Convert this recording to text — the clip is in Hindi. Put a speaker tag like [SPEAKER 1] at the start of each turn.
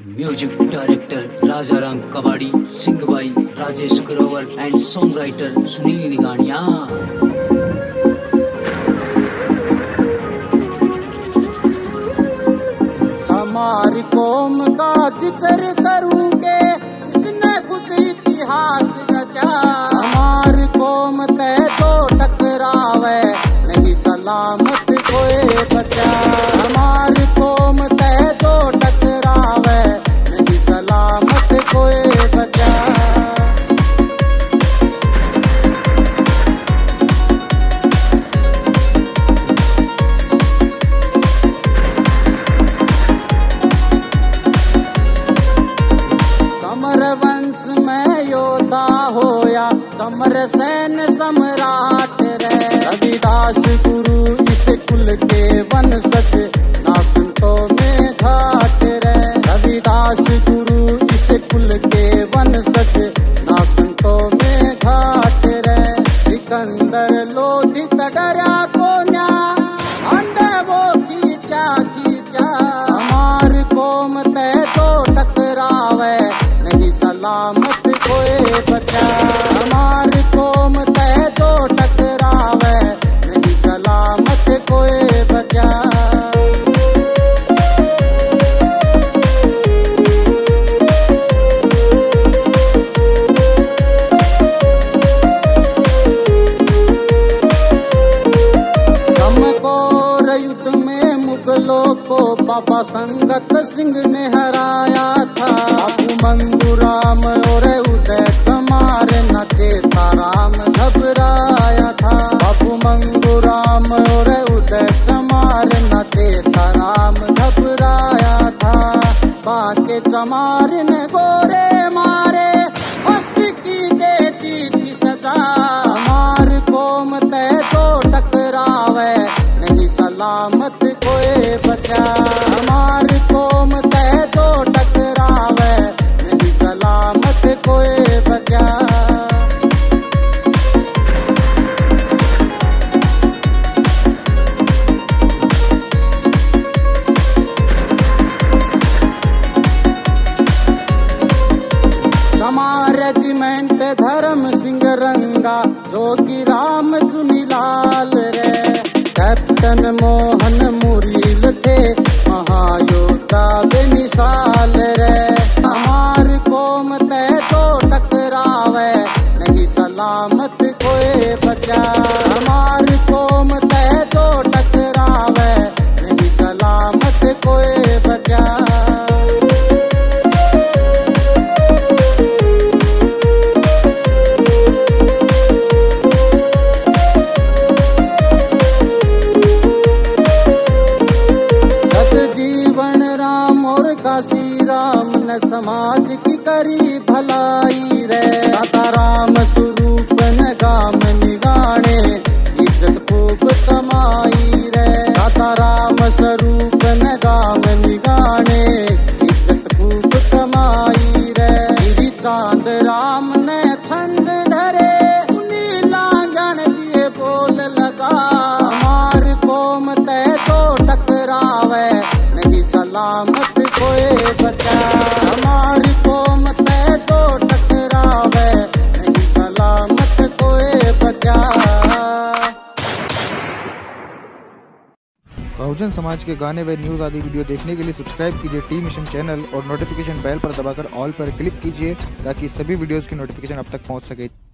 [SPEAKER 1] Music director Raja Ram Kabadi, sung by Rajesh Grover and songwriter Sunil Nigania.
[SPEAKER 2] हमारी कौम का जिक्र करूंगे, इसने खुद इतिहास रचा। हमारी कौम तय तो टकरावे, नहीं सलामत कोई बचा। हमारी कौम तय तो टकरावे, नहीं सलामत कोई बचा। कमर वंश में योद्धा होया, कमर सैन सम्राट रे। रविदास गुरु इस कुल के वंशज, ना संतों में घाट रे। रविदास गुरु इस कुल के वंशज, ना संतों में घाट रे। सिकंदर लोधी डरा को न्या, अंडे वो खींचा खींचा। हमार कौम तय तो टकरावे, नहीं सलामत कोई बचा। हमारी कौम तय तो टकरावे, नहीं सलामत कोई बचा। चमकौर युद्ध में मुगलों को बाबा संगत सिंह ने हराया था। बाबू मंगूराम और उदय चमार नचे था, राम घबराया था। बाबू मंगूराम और उदय चमार नचे था, राम घबराया था। बाके चमार ने गोरे मारे, फांसी की देती थी सजा। हमारी कौम तय तो टकरावे, नहीं सलामत कोई बचा। हमारी कौम तय तो टकरावे, नहीं सलामत कोई बचा। चमार रेजिमेंट धर्म सिंह रंगा, जोगी राम चुनीलाल रे। कैप्टन मोहन मुरील थे, महायोद्धा बेमिसाल रे। हमारी कौम तय तो टकरावे, नहीं सलामत कोई बचा। हमारी कौम तय तो टकरावे, नहीं सलामत कोई बचा। जीवन राम और काशी राम ने समाज की करी भलाई रे। दाता राम स्वरूप न गाम निगाने, इज्जत खूब कमाई रे। दाता राम स्वरूप न गाम निगाने, इज्जत खूब कमाई रे। श्री चांद राम ने छंद धरे, उन्हीं लांगन दिए बोल लगा। हमारी कौम तय तो टकरावे, नहीं सलामत कोई बचा। हमारी कौम तय तो टकरावे, नहीं सलामत कोई बचा।
[SPEAKER 3] बहुजन समाज के गाने व न्यूज आदि वीडियो देखने के लिए सब्सक्राइब कीजिए टी मिशन चैनल और नोटिफिकेशन बेल पर दबाकर ऑल पर क्लिक कीजिए, ताकि सभी वीडियोस की नोटिफिकेशन आप तक पहुंच सके।